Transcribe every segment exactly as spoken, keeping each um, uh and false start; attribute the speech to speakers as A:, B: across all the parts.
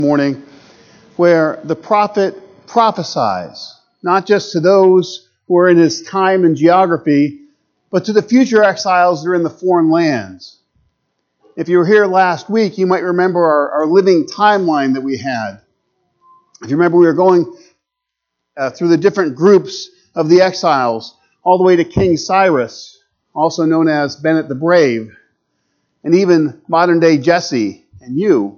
A: Morning, where the prophet prophesies, not just to those who are in his time and geography, but to the future exiles that are in the foreign lands. If you were here last week, you might remember our, our living timeline that we had. If you remember, we were going uh, through the different groups of the exiles, all the way to King Cyrus, also known as Bennett the Brave, and even modern-day Jesse and you.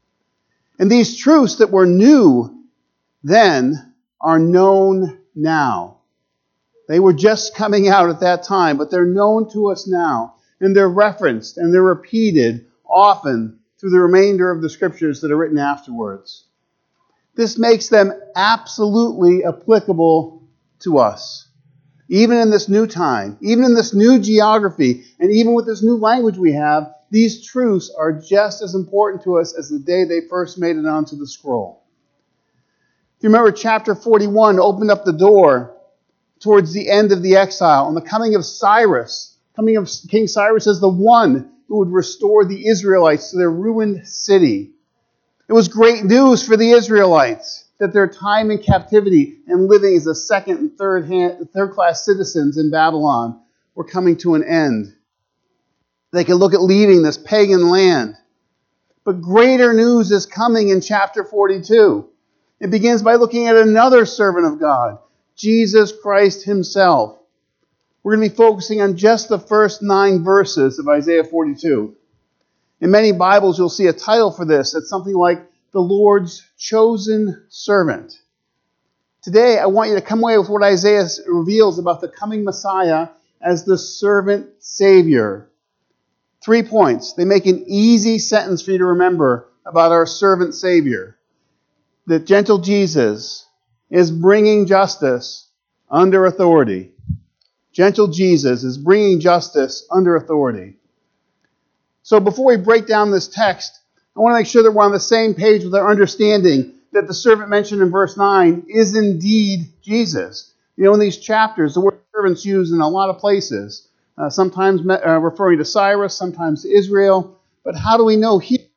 A: And these truths that were new then are known now. They were just coming out at that time, but they're known to us now. And they're referenced and they're repeated often through the remainder of the scriptures that are written afterwards. This makes them absolutely applicable to us. Even in this new time, even in this new geography, and even with this new language we have, these truths are just as important to us as the day they first made it onto the scroll. If you remember, chapter forty-one opened up the door towards the end of the exile and the coming of Cyrus, coming of King Cyrus as the one who would restore the Israelites to their ruined city. It was great news for the Israelites that their time in captivity and living as a second and third hand, third-class citizens in Babylon were coming to an end. They could look at leaving this pagan land. But greater news is coming in chapter forty-two. It begins by looking at another servant of God, Jesus Christ himself. We're going to be focusing on just the first nine verses of Isaiah forty-two. In many Bibles, you'll see a title for this. It's something like the Lord's Chosen Servant. Today, I want you to come away with what Isaiah reveals about the coming Messiah as the servant Savior. Three points. They make an easy sentence for you to remember about our servant Savior. That gentle Jesus is bringing justice under authority. Gentle Jesus is bringing justice under authority. So before we break down this text, I want to make sure that we're on the same page with our understanding that the servant mentioned in verse nine is indeed Jesus. You know, in these chapters, the word servant's used in a lot of places. Uh, sometimes uh, referring to Cyrus, sometimes to Israel. But how do we know he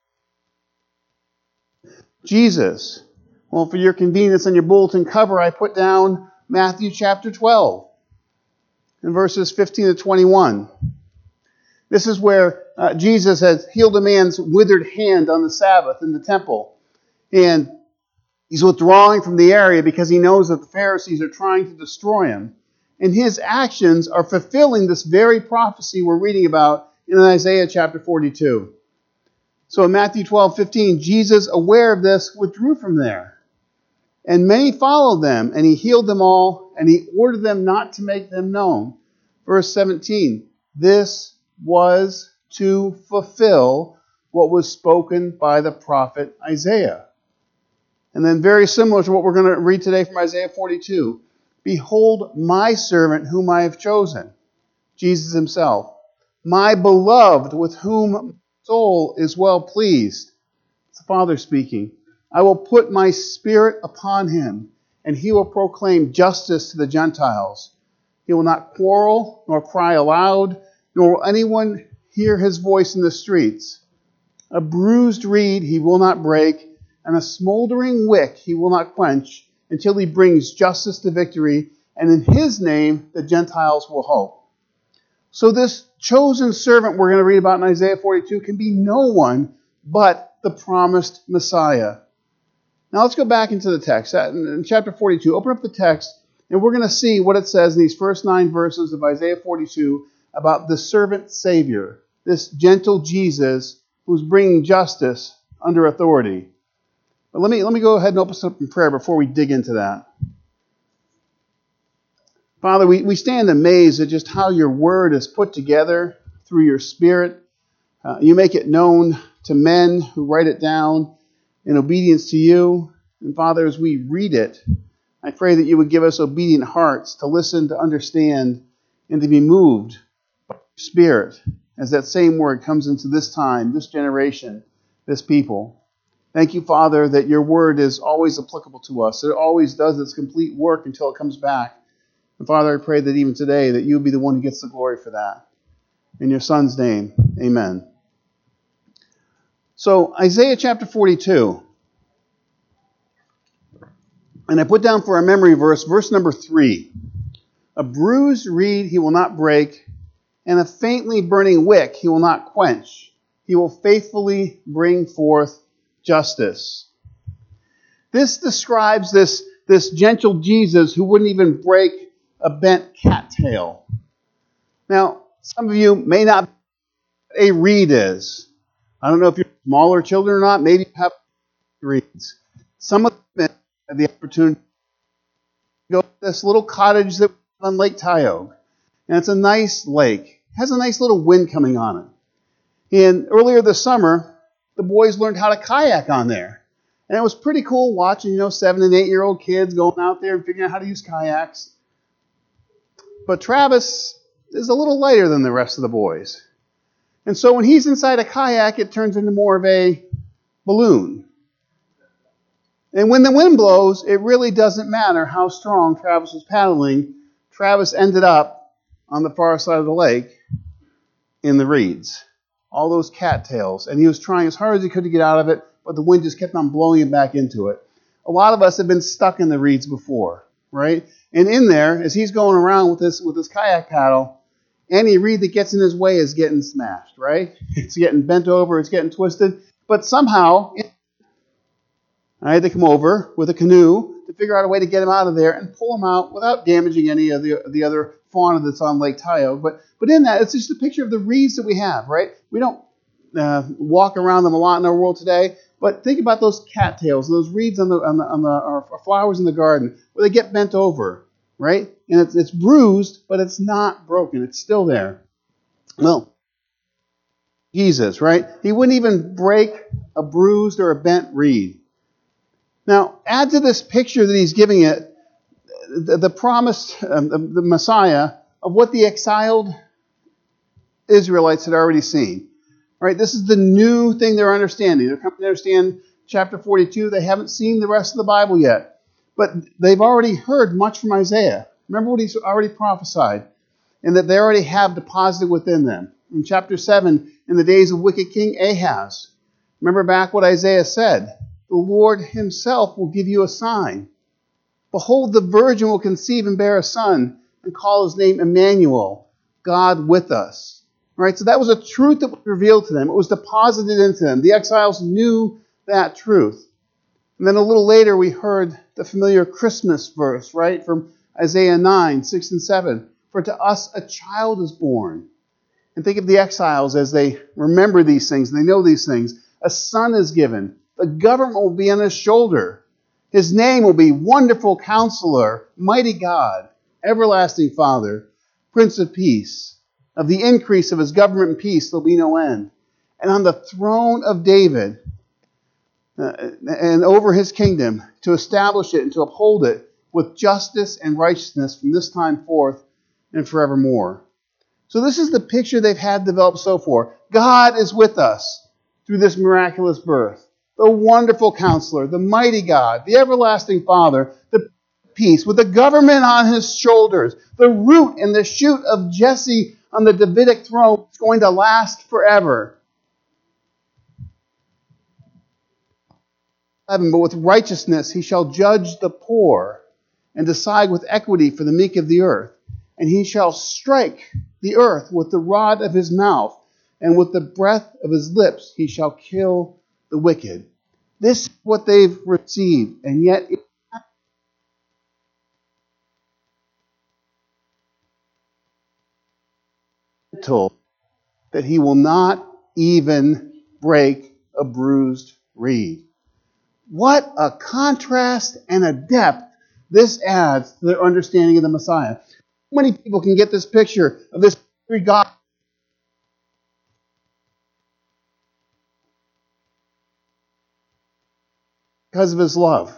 A: Jesus? Well, for your convenience on your bulletin cover, I put down Matthew chapter twelve in verses fifteen to twenty-one. This is where uh, Jesus has healed a man's withered hand on the Sabbath in the temple. And he's withdrawing from the area because he knows that the Pharisees are trying to destroy him. And his actions are fulfilling this very prophecy we're reading about in Isaiah chapter forty-two. So in Matthew twelve fifteen, Jesus, aware of this, withdrew from there. And many followed them, and he healed them all, and he ordered them not to make them known. Verse seventeen, this was to fulfill what was spoken by the prophet Isaiah. And then very similar to what we're going to read today from Isaiah forty-two. Behold my servant whom I have chosen, Jesus himself, my beloved with whom my soul is well pleased. It's the Father speaking. I will put my spirit upon him, and he will proclaim justice to the Gentiles. He will not quarrel, nor cry aloud, nor will anyone hear his voice in the streets. A bruised reed he will not break, and a smoldering wick he will not quench, until he brings justice to victory, and in his name the Gentiles will hope. So this chosen servant we're going to read about in Isaiah forty-two can be no one but the promised Messiah. Now let's go back into the text. In chapter forty-two, open up the text, and we're going to see what it says in these first nine verses of Isaiah forty-two about the servant Savior, this gentle Jesus who's bringing justice under authority. But let me, let me go ahead and open us up in prayer before we dig into that. Father, we, we stand amazed at just how your word is put together through your Spirit. Uh, you make it known to men who write it down in obedience to you. And Father, as we read it, I pray that you would give us obedient hearts to listen, to understand, and to be moved by your Spirit as that same word comes into this time, this generation, this people. Thank you, Father, that your word is always applicable to us. It always does its complete work until it comes back. And Father, I pray that even today that you'll be the one who gets the glory for that. In your Son's name, amen. So Isaiah chapter forty-two. And I put down for a memory verse, verse number three. A bruised reed he will not break, and a faintly burning wick he will not quench. He will faithfully bring forth justice. This describes this, this gentle Jesus who wouldn't even break a bent cattail. Now, some of you may not know what a reed is. I don't know if you're smaller children or not. Maybe you have reeds. Some of them have the opportunity to go to this little cottage that on Lake Tioga. And it's a nice lake. It has a nice little wind coming on it. And earlier this summer, the boys learned how to kayak on there. And it was pretty cool watching, you know, seven and eight year old kids going out there and figuring out how to use kayaks. But Travis is a little lighter than the rest of the boys. And so when he's inside a kayak, it turns into more of a balloon. And when the wind blows, it really doesn't matter how strong Travis was paddling. Travis ended up on the far side of the lake in the reeds. All those cattails. And he was trying as hard as he could to get out of it, but the wind just kept on blowing him back into it. A lot of us have been stuck in the reeds before, right? And in there, as he's going around with this with his kayak paddle, any reed that gets in his way is getting smashed, right? It's getting bent over, it's getting twisted. But somehow, I had to come over with a canoe to figure out a way to get him out of there and pull him out without damaging any of the, the other fauna that's on Lake Tioga. But, but in that, it's just a picture of the reeds that we have, right? We don't uh, walk around them a lot in our world today. But think about those cattails, those reeds on the on the on the or flowers in the garden where they get bent over, right? And it's it's bruised, but it's not broken. It's still there. Well, Jesus, right? He wouldn't even break a bruised or a bent reed. Now, add to this picture that he's giving it the, the promised um, the, the Messiah of what the exiled Israelites had already seen. Right, this is the new thing they're understanding. They're coming to understand chapter forty-two. They haven't seen the rest of the Bible yet. But they've already heard much from Isaiah. Remember what he's already prophesied. And that they already have deposited within them. In chapter seven, in the days of wicked King Ahaz. Remember back what Isaiah said. The Lord himself will give you a sign. Behold, the virgin will conceive and bear a son and call his name Emmanuel, God with us. Right, so that was a truth that was revealed to them. It was deposited into them. The exiles knew that truth. And then a little later we heard the familiar Christmas verse, right, from Isaiah nine, six and seven. For to us a child is born. And think of the exiles as they remember these things, they know these things. A son is given. The government will be on his shoulder. His name will be Wonderful Counselor, Mighty God, Everlasting Father, Prince of Peace. Of the increase of his government and peace, there'll be no end. And on the throne of David, uh, and over his kingdom, to establish it and to uphold it with justice and righteousness from this time forth and forevermore. So this is the picture they've had developed so far. God is with us through this miraculous birth. The Wonderful Counselor, the Mighty God, the Everlasting Father, the Peace, with the government on his shoulders, the root and the shoot of Jesse on the Davidic throne is going to last forever. But with righteousness he shall judge the poor and decide with equity for the meek of the earth. And he shall strike the earth with the rod of his mouth, and with the breath of his lips he shall kill the wicked. This is what they've received, and yet it told that he will not even break a bruised reed. What a contrast and a depth this adds to their understanding of the Messiah. How many people can get this picture of this God because of his love?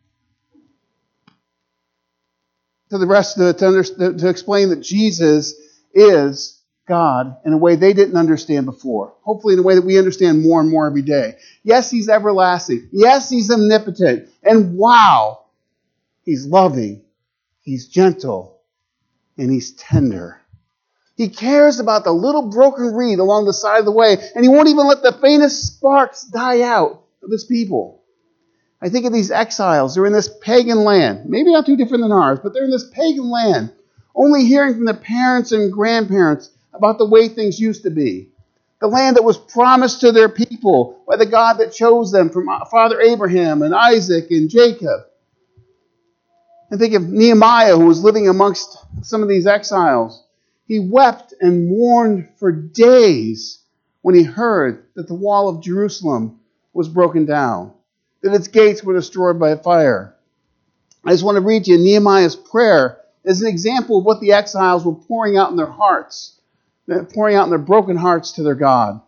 A: To the rest of it, to, under, to explain that Jesus is God in a way they didn't understand before. Hopefully in a way that we understand more and more every day. Yes, he's everlasting. Yes, he's omnipotent. And wow, he's loving. He's gentle. And he's tender. He cares about the little broken reed along the side of the way. And he won't even let the faintest sparks die out of his people. I think of these exiles. They're in this pagan land. Maybe not too different than ours, but they're in this pagan land, only hearing from their parents and grandparents about the way things used to be. The land that was promised to their people by the God that chose them from Father Abraham and Isaac and Jacob. And think of Nehemiah, who was living amongst some of these exiles. He wept and mourned for days when he heard that the wall of Jerusalem was broken down, that its gates were destroyed by fire. I just want to read you Nehemiah's prayer as an example of what the exiles were pouring out in their hearts, pouring out in their broken hearts to their God.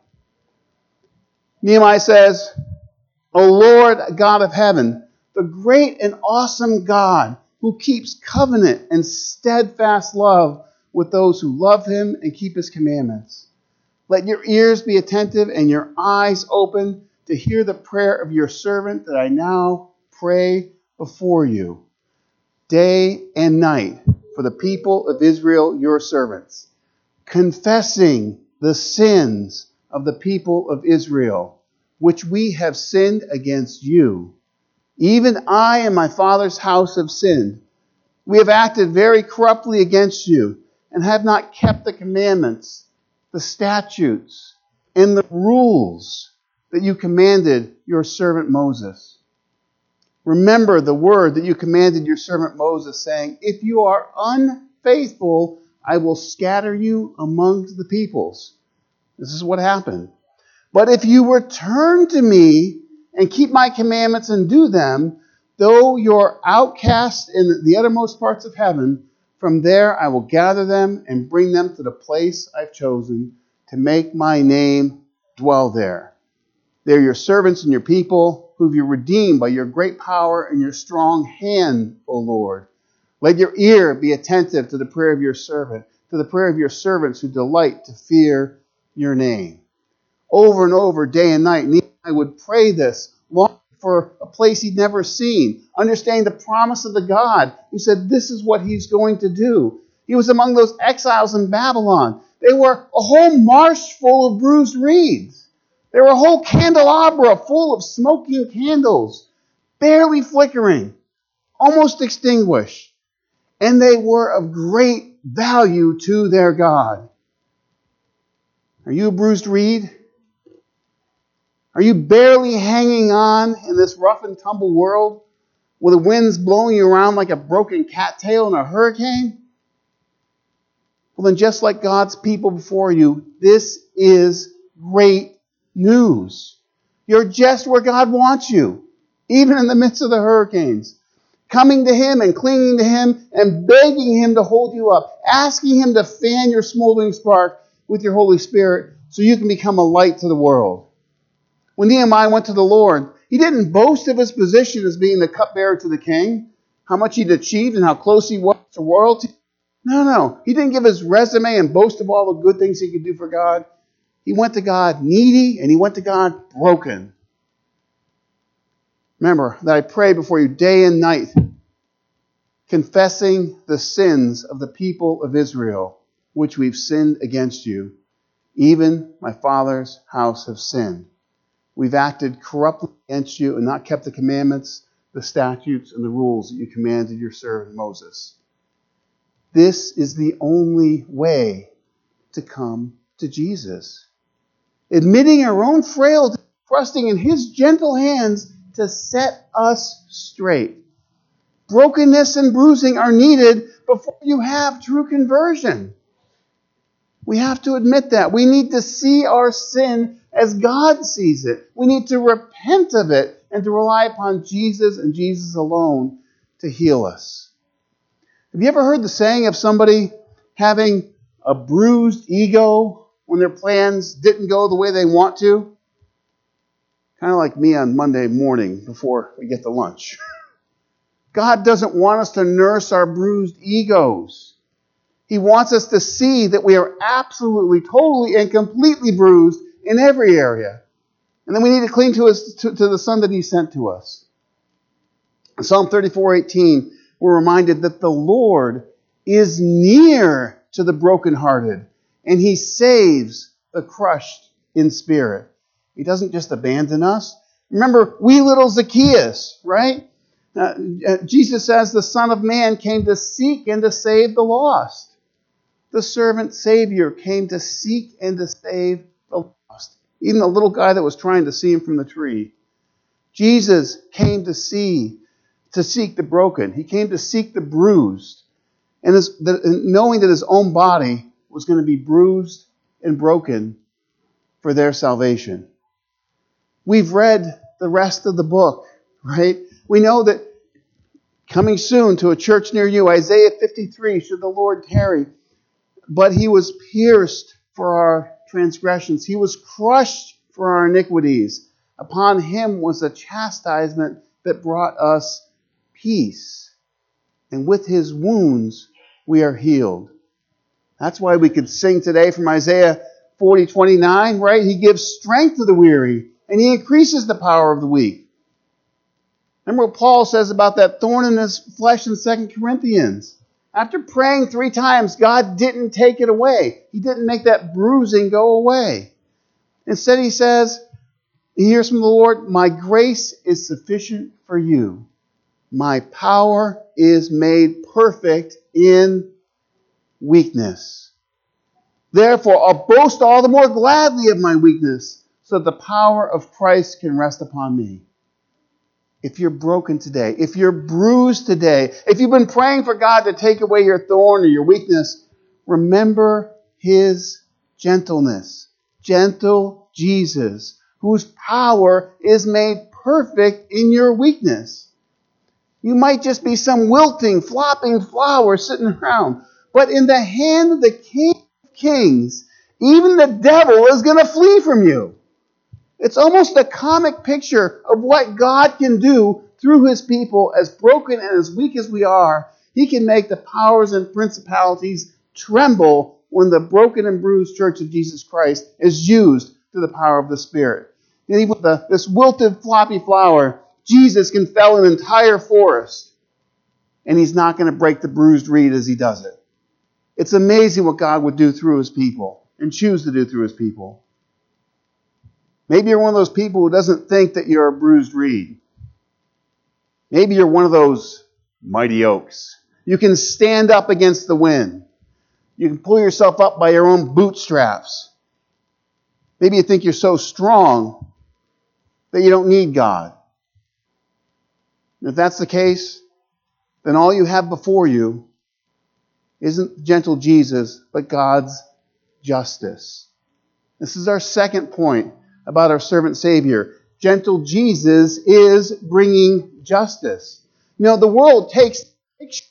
A: Nehemiah says, O Lord, God of heaven, the great and awesome God who keeps covenant and steadfast love with those who love him and keep his commandments. Let your ears be attentive and your eyes open to hear the prayer of your servant that I now pray before you, day and night, for the people of Israel, your servants, confessing the sins of the people of Israel, which we have sinned against you. Even I and my father's house have sinned. We have acted very corruptly against you and have not kept the commandments, the statutes, and the rules that you commanded your servant Moses. Remember the word that you commanded your servant Moses, saying, if you are unfaithful, I will scatter you among the peoples. This is what happened. But if you return to me and keep my commandments and do them, though you're outcast in the uttermost parts of heaven, from there I will gather them and bring them to the place I've chosen to make my name dwell there. They're your servants and your people, whom you redeemed by your great power and your strong hand, O Lord. Let your ear be attentive to the prayer of your servant, to the prayer of your servants who delight to fear your name. Over and over, day and night, I would pray this, longing for a place he'd never seen, understanding the promise of the God who said this is what he's going to do. He was among those exiles in Babylon. They were a whole marsh full of bruised reeds. They were a whole candelabra full of smoking candles, barely flickering, almost extinguished. And they were of great value to their God. Are you a bruised reed? Are you barely hanging on in this rough and tumble world where the wind's blowing you around like a broken cattail in a hurricane? Well, then just like God's people before you, this is great news. You're just where God wants you, even in the midst of the hurricanes. Coming to him and clinging to him and begging him to hold you up, asking him to fan your smoldering spark with your Holy Spirit so you can become a light to the world. When Nehemiah went to the Lord, he didn't boast of his position as being the cupbearer to the king, how much he'd achieved and how close he was to royalty. No, no. He didn't give his resume and boast of all the good things he could do for God. He went to God needy and he went to God broken. Remember that I pray before you day and night, confessing the sins of the people of Israel, which we've sinned against you. Even my father's house have sinned. We've acted corruptly against you and not kept the commandments, the statutes, and the rules that you commanded your servant Moses. This is the only way to come to Jesus. Admitting our own frailty, trusting in his gentle hands to set us straight. Brokenness and bruising are needed before you have true conversion. We have to admit that. We need to see our sin as God sees it. We need to repent of it and to rely upon Jesus and Jesus alone to heal us. Have you ever heard the saying of somebody having a bruised ego when their plans didn't go the way they want to? Kind of like me on Monday morning before we get to lunch. God doesn't want us to nurse our bruised egos. He wants us to see that we are absolutely, totally, and completely bruised in every area. And then we need to cling to, his, to, to the Son that he sent to us. In Psalm thirty-four eighteen, we're reminded that the Lord is near to the brokenhearted, and he saves the crushed in spirit. He doesn't just abandon us. Remember, wee little Zacchaeus, right? Uh, uh, Jesus says the Son of Man came to seek and to save the lost. The servant Savior came to seek and to save the lost. Even the little guy that was trying to see him from the tree. Jesus came to see, to seek the broken. He came to seek the bruised. And, his, the, and knowing that his own body was going to be bruised and broken for their salvation. We've read the rest of the book, right? We know that coming soon to a church near you, Isaiah fifty-three, should the Lord tarry. But he was pierced for our transgressions. He was crushed for our iniquities. Upon him was a chastisement that brought us peace. And with his wounds we are healed. That's why we could sing today from Isaiah forty twenty-nine, right? He gives strength to the weary, and he increases the power of the weak. Remember what Paul says about that thorn in his flesh in Second Corinthians. After praying three times, God didn't take it away. He didn't make that bruising go away. Instead, he says, he hears from the Lord, my grace is sufficient for you. My power is made perfect in weakness. Therefore, I'll boast all the more gladly of my weakness, so that the power of Christ can rest upon me. If you're broken today, if you're bruised today, if you've been praying for God to take away your thorn or your weakness, remember his gentleness. Gentle Jesus, whose power is made perfect in your weakness. You might just be some wilting, flopping flower sitting around, but in the hand of the King of Kings, even the devil is going to flee from you. It's almost a comic picture of what God can do through his people. As broken and as weak as we are, he can make the powers and principalities tremble when the broken and bruised church of Jesus Christ is used through the power of the Spirit. And even with the, this wilted, floppy flower, Jesus can fell an entire forest, and he's not going to break the bruised reed as he does it. It's amazing what God would do through his people and choose to do through his people. Maybe you're one of those people who doesn't think that you're a bruised reed. Maybe you're one of those mighty oaks. You can stand up against the wind. You can pull yourself up by your own bootstraps. Maybe you think you're so strong that you don't need God. And if that's the case, then all you have before you isn't gentle Jesus, but God's justice. This is our second point about our servant Savior. Gentle Jesus is bringing justice. You know, the world takes a picture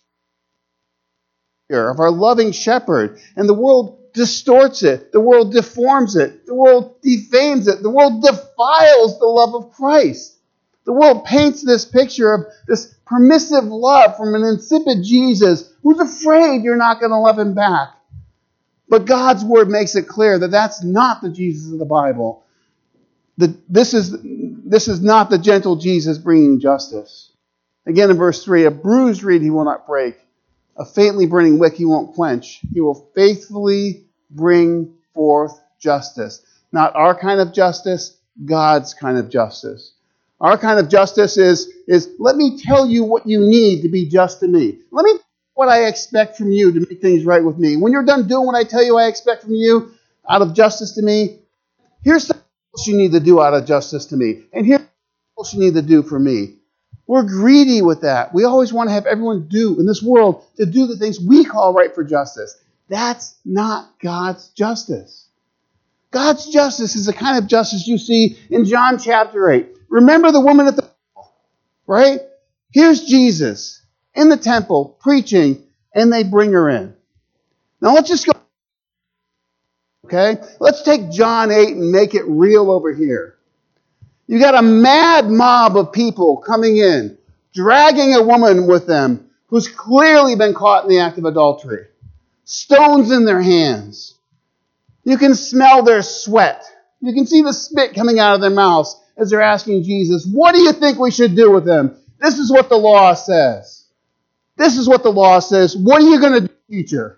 A: of our loving shepherd, and the world distorts it. The world deforms it. The world defames it. The world defiles the love of Christ. The world paints this picture of this permissive love from an insipid Jesus who's afraid you're not going to love him back. But God's Word makes it clear that that's not the Jesus of the Bible. The, this is, this is not the gentle Jesus bringing justice. Again in verse three, a bruised reed he will not break. A faintly burning wick he won't quench. He will faithfully bring forth justice. Not our kind of justice, God's kind of justice. Our kind of justice is, is let me tell you what you need to be just to me. Let me tell you what I expect from you to make things right with me. When you're done doing what I tell you I expect from you out of justice to me, here's the else you need to do out of justice to me. And here's what else you need to do for me. We're greedy with that. We always want to have everyone do in this world to do the things we call right for justice. That's not God's justice. God's justice is the kind of justice you see in John chapter eight. Remember the woman at the well, right? Here's Jesus in the temple preaching, and they bring her in. Now let's just go. Okay? Let's take John eight and make it real over here. You got a mad mob of people coming in, dragging a woman with them who's clearly been caught in the act of adultery. Stones in their hands. You can smell their sweat. You can see the spit coming out of their mouths as they're asking Jesus, what do you think we should do with them? This is what the law says. This is what the law says. What are you going to do, teacher?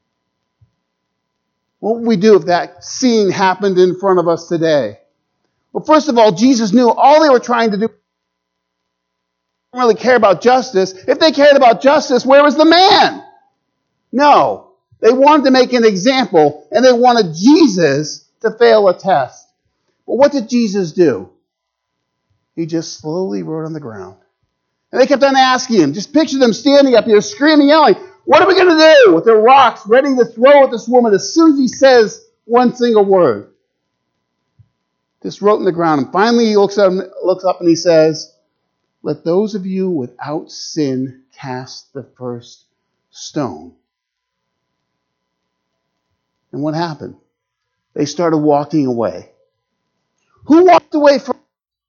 A: What would we do if that scene happened in front of us today? Well, first of all, Jesus knew all they were trying to do. They didn't really care about justice. If they cared about justice, where was the man? No. They wanted to make an example, and they wanted Jesus to fail a test. But what did Jesus do? He just slowly wrote on the ground. And they kept on asking him. Just picture them standing up here, screaming, yelling, what are we going to do? With their rocks ready to throw at this woman as soon as he says one single word. Just wrote in the ground. And finally he looks up, looks up and he says, let those of you without sin cast the first stone. And what happened? They started walking away. Who walked away from?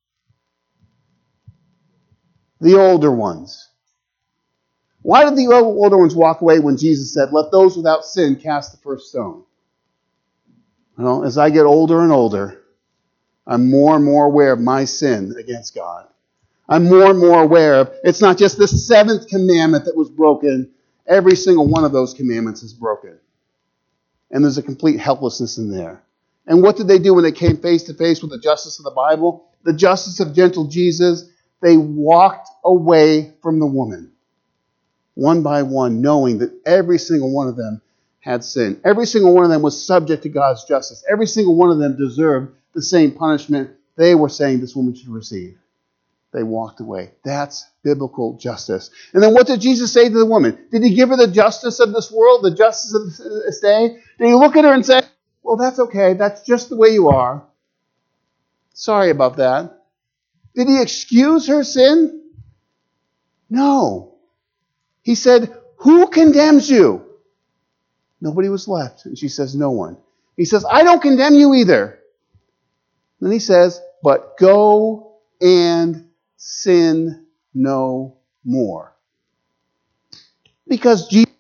A: The older ones. Why did the older ones walk away when Jesus said, let those without sin cast the first stone? Well, as I get older and older, I'm more and more aware of my sin against God. I'm more and more aware of, it's not just the seventh commandment that was broken. Every single one of those commandments is broken. And there's a complete helplessness in there. And what did they do when they came face to face with the justice of the Bible? The justice of gentle Jesus. They walked away from the woman, one by one, knowing that every single one of them had sinned. Every single one of them was subject to God's justice. Every single one of them deserved the same punishment they were saying this woman should receive. They walked away. That's biblical justice. And then what did Jesus say to the woman? Did he give her the justice of this world, the justice of this day? Did he look at her and say, well, that's okay. That's just the way you are. Sorry about that. Did he excuse her sin? No. He said, who condemns you? Nobody was left. And she says, no one. He says, I don't condemn you either. Then he says, but go and sin no more. Because Jesus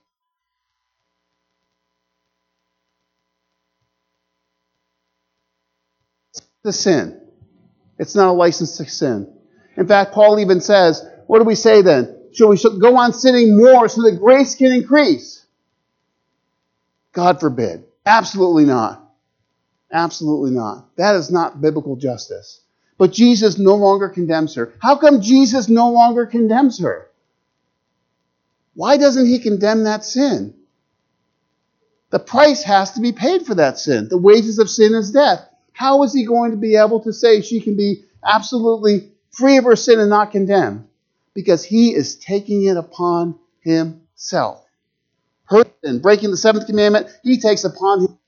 A: the sin. It's not a license to sin. In fact, Paul even says, what do we say then? Shall we go on sinning more so that grace can increase? God forbid. Absolutely not. Absolutely not. That is not biblical justice. But Jesus no longer condemns her. How come Jesus no longer condemns her? Why doesn't he condemn that sin? The price has to be paid for that sin. The wages of sin is death. How is he going to be able to say she can be absolutely free of her sin and not condemned? Because he is taking it upon himself. Her sin, breaking the seventh commandment, he takes upon him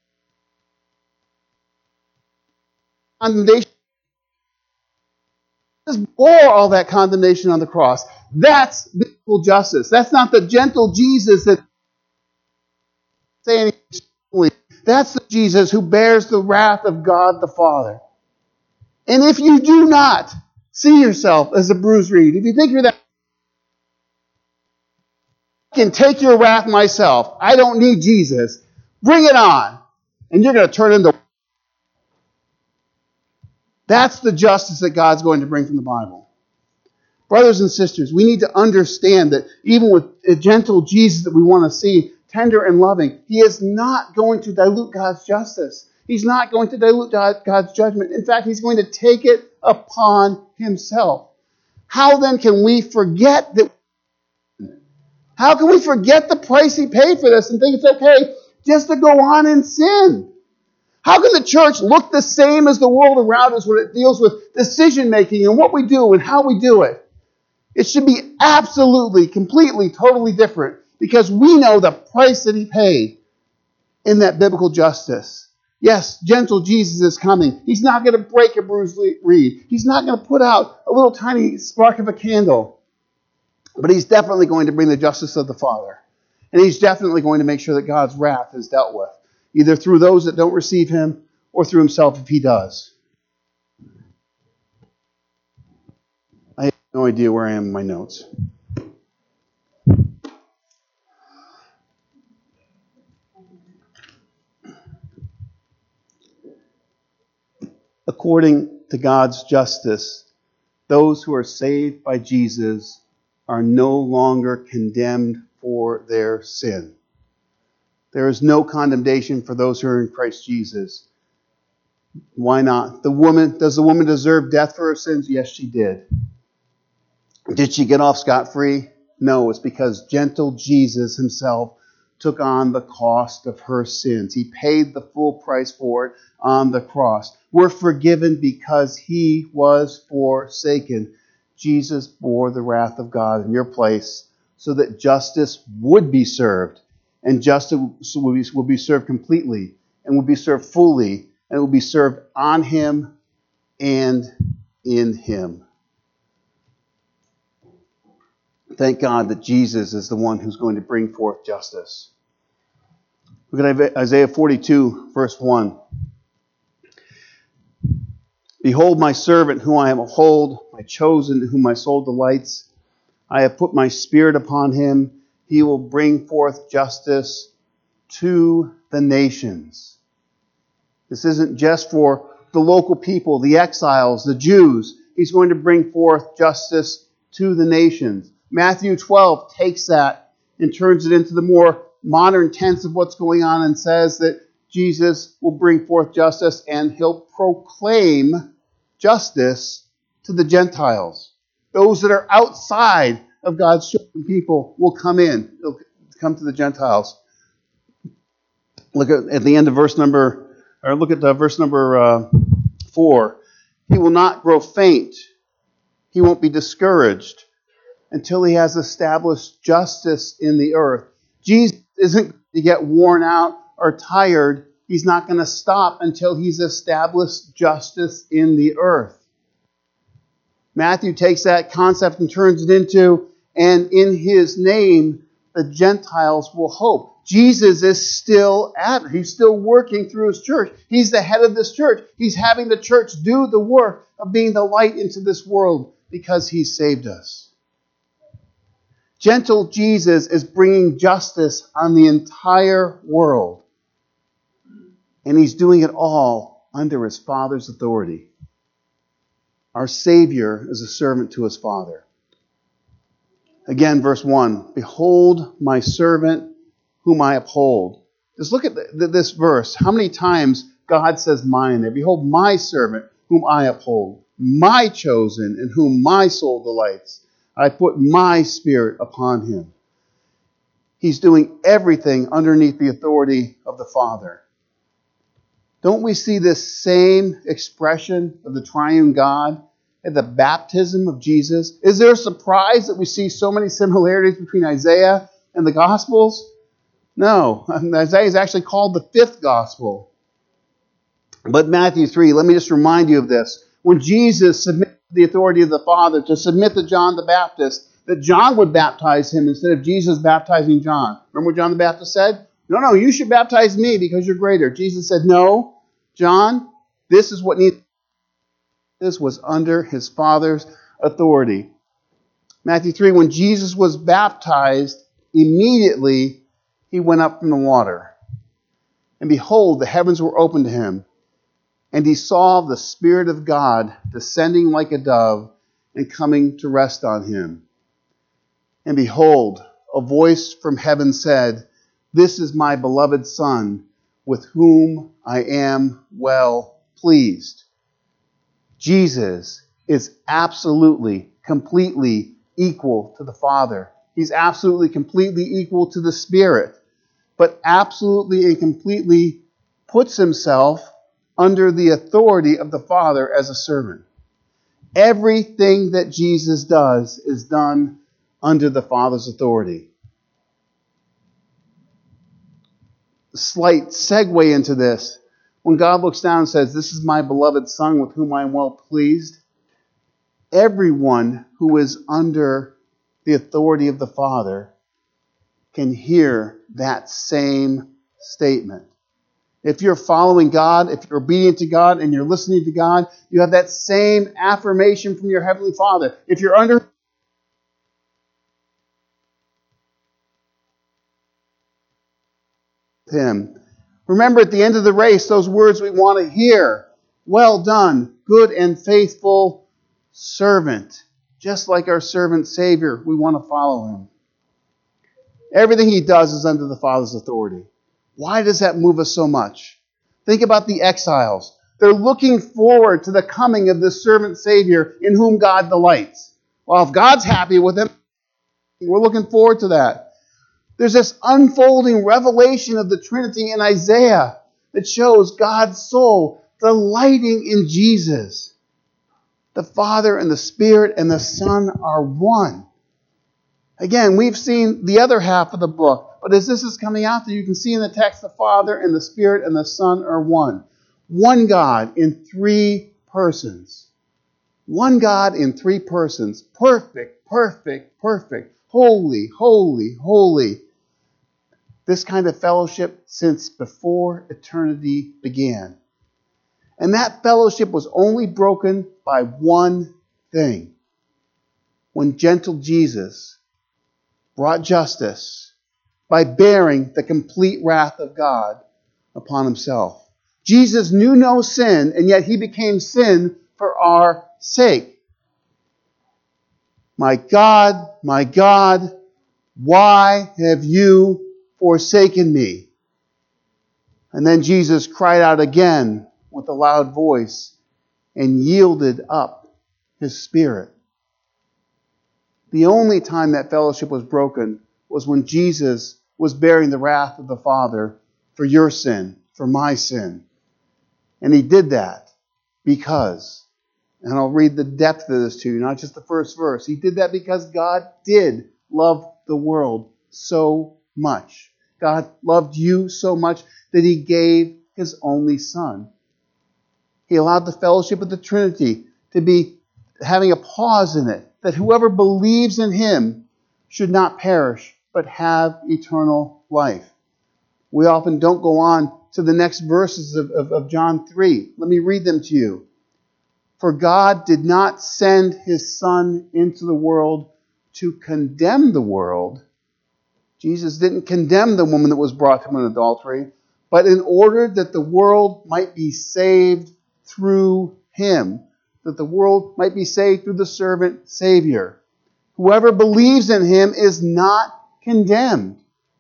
A: condemnation. He just bore all that condemnation on the cross. That's biblical justice. That's not the gentle Jesus that saying. That's the Jesus who bears the wrath of God the Father. And if you do not see yourself as a bruised reed, if you think you're that, I can take your wrath myself. I don't need Jesus. Bring it on. And you're going to turn into... That's the justice that God's going to bring from the Bible. Brothers and sisters, we need to understand that even with a gentle Jesus that we want to see, tender and loving, he is not going to dilute God's justice. He's not going to dilute God's judgment. In fact, he's going to take it upon himself. How then can we forget that? How can we forget the price he paid for this and think it's okay just to go on and sin? How can the church look the same as the world around us when it deals with decision making and what we do and how we do it? It should be absolutely, completely, totally different because we know the price that he paid in that biblical justice. Yes, gentle Jesus is coming. He's not going to break a bruised reed. He's not going to put out a little tiny spark of a candle. But he's definitely going to bring the justice of the Father. And he's definitely going to make sure that God's wrath is dealt with, either through those that don't receive him or through himself if he does. I have no idea where I am in my notes. According to God's justice, those who are saved by Jesus are no longer condemned for their sin. There is no condemnation for those who are in Christ Jesus. Why not? The woman, does the woman deserve death for her sins? Yes, she did. Did she get off scot-free? No, it's because gentle Jesus himself took on the cost of her sins. He paid the full price for it on the cross. We're forgiven because he was forsaken. Jesus bore the wrath of God in your place so that justice would be served. And justice will be, will be served completely and will be served fully and will be served on him and in him. Thank God that Jesus is the one who's going to bring forth justice. Look at Isaiah forty-two, verse one. Behold my servant whom I uphold, my chosen whom my soul delights. I have put my spirit upon him. He will bring forth justice to the nations. This isn't just for the local people, the exiles, the Jews. He's going to bring forth justice to the nations. Matthew twelve takes that and turns it into the more modern tense of what's going on and says that Jesus will bring forth justice and he'll proclaim justice to the Gentiles. Those that are outside of God's chosen people will come in. They'll come to the Gentiles. Look at, at the end of verse number, or look at the verse number uh, four. He will not grow faint. He won't be discouraged until he has established justice in the earth. Jesus isn't going to get worn out or tired. He's not going to stop until he's established justice in the earth. Matthew takes that concept and turns it into, and in his name, the Gentiles will hope. Jesus is still at it. He's still working through his church. He's the head of this church. He's having the church do the work of being the light into this world because he's saved us. Gentle Jesus is bringing justice on the entire world. And he's doing it all under his Father's authority. Our Savior is a servant to his Father. Again, verse one. Behold my servant whom I uphold. Just look at the, this verse. How many times God says mine there? Behold my servant whom I uphold. My chosen in whom my soul delights. I put my spirit upon him. He's doing everything underneath the authority of the Father. Don't we see this same expression of the triune God at the baptism of Jesus? Is there a surprise that we see so many similarities between Isaiah and the Gospels? No. Isaiah is actually called the fifth Gospel. But Matthew three, let me just remind you of this. When Jesus submitted the authority of the Father to submit to John the Baptist, that John would baptize him instead of Jesus baptizing John. Remember what John the Baptist said? No, no, you should baptize me because you're greater. Jesus said, no, John, this is what needs. This was under his Father's authority. Matthew three, when Jesus was baptized, immediately he went up from the water. And behold, the heavens were opened to him. And he saw the Spirit of God descending like a dove and coming to rest on him. And behold, a voice from heaven said, this is my beloved Son, with whom I am well pleased. Jesus is absolutely, completely equal to the Father. He's absolutely, completely equal to the Spirit. But absolutely and completely puts himself under the authority of the Father as a servant. Everything that Jesus does is done under the Father's authority. Slight segue into this. When God looks down and says, this is my beloved Son with whom I am well pleased, everyone who is under the authority of the Father can hear that same statement. If you're following God, if you're obedient to God and you're listening to God, you have that same affirmation from your Heavenly Father. If you're under him, remember at the end of the race, those words we want to hear. Well done, good and faithful servant. Just like our servant Savior, we want to follow him. Everything he does is under the Father's authority. Why does that move us so much? Think about the exiles. They're looking forward to the coming of this servant Savior in whom God delights. Well, if God's happy with him, we're looking forward to that. There's this unfolding revelation of the Trinity in Isaiah that shows God's soul delighting in Jesus. The Father and the Spirit and the Son are one. Again, we've seen the other half of the book, but as this is coming out there, you can see in the text the Father and the Spirit and the Son are one. One God in three persons. One God in three persons. Perfect, perfect, perfect. Holy, holy, holy. This kind of fellowship since before eternity began. And that fellowship was only broken by one thing. When gentle Jesus brought justice by bearing the complete wrath of God upon himself. Jesus knew no sin, and yet he became sin for our sake. My God, my God, why have you forsaken me? And then Jesus cried out again with a loud voice and yielded up his spirit. The only time that fellowship was broken was when Jesus was bearing the wrath of the Father for your sin, for my sin. And he did that because, and I'll read the depth of this to you, not just the first verse. He did that because God did love the world so much. God loved you so much that he gave his only Son. He allowed the fellowship of the Trinity to be having a pause in it, that whoever believes in him should not perish, but have eternal life. We often don't go on to the next verses of, of, of John three. Let me read them to you. For God did not send his Son into the world to condemn the world. Jesus didn't condemn the woman that was brought to him in adultery, but in order that the world might be saved through him, that the world might be saved through the servant Savior. Whoever believes in him is not condemned,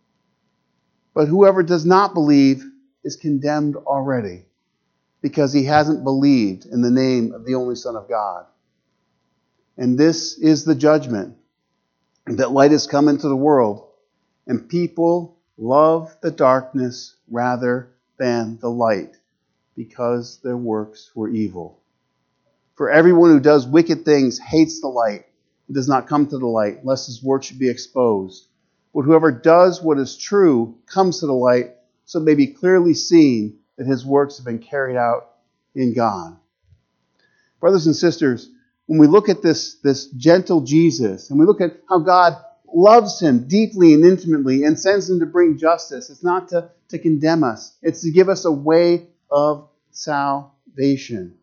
A: but whoever does not believe is condemned already, because he hasn't believed in the name of the only Son of God. And this is the judgment, that light has come into the world, and people love the darkness rather than the light, because their works were evil. For everyone who does wicked things hates the light and does not come to the light, lest his work should be exposed. But whoever does what is true comes to the light, so it may be clearly seen that his works have been carried out in God. Brothers and sisters, when we look at this, this gentle Jesus, and we look at how God loves him deeply and intimately and sends him to bring justice, it's not to, to condemn us. It's to give us a way of salvation.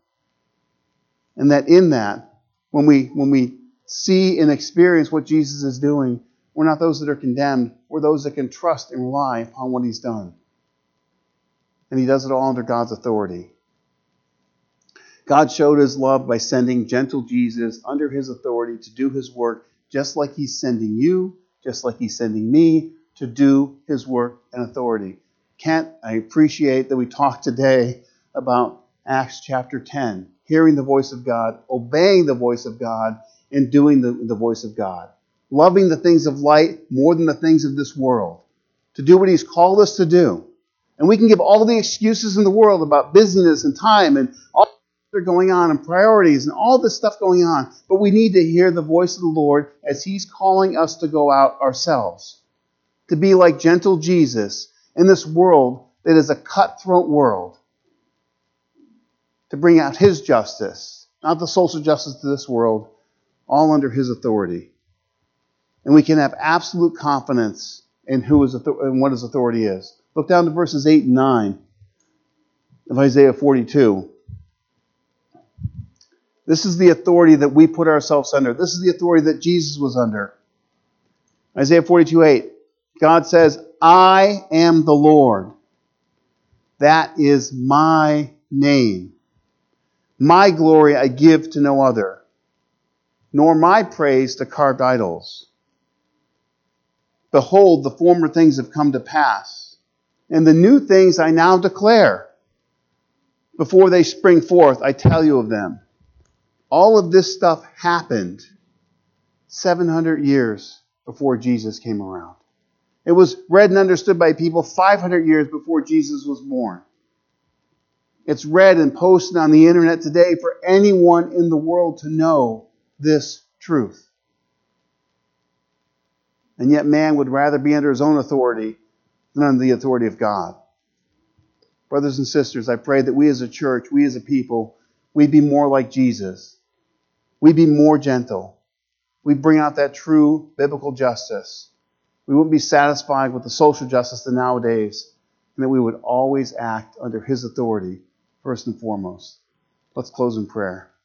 A: And that in that, when we, when we see and experience what Jesus is doing, we're not those that are condemned. We're those that can trust and rely upon what he's done. And he does it all under God's authority. God showed his love by sending gentle Jesus under his authority to do his work, just like he's sending you, just like he's sending me to do his work and authority. Kent, I appreciate that we talked today about Acts chapter ten, hearing the voice of God, obeying the voice of God, and doing the, the voice of God. Loving the things of light more than the things of this world. To do what he's called us to do. And we can give all the excuses in the world about busyness and time and all that are going on and priorities and all this stuff going on. But we need to hear the voice of the Lord as he's calling us to go out ourselves. To be like gentle Jesus in this world that is a cutthroat world. To bring out his justice, not the social justice to this world, all under his authority. And we can have absolute confidence in who is and what his authority is. Look down to verses eight and nine of Isaiah forty-two. This is the authority that we put ourselves under. This is the authority that Jesus was under. Isaiah forty-two eight. God says, I am the Lord. That is my name. My glory I give to no other, nor my praise to carved idols. Behold, the former things have come to pass, and the new things I now declare. before they spring forth, I tell you of them. All of this stuff happened seven hundred years before Jesus came around. It was read and understood by people five hundred years before Jesus was born. It's read and posted on the internet today for anyone in the world to know this truth. And yet man would rather be under his own authority than under the authority of God. Brothers and sisters, I pray that we as a church, we as a people, we be more like Jesus. We be more gentle. We bring out that true biblical justice. We wouldn't be satisfied with the social justice of nowadays, and that we would always act under His authority, first and foremost. Let's close in prayer.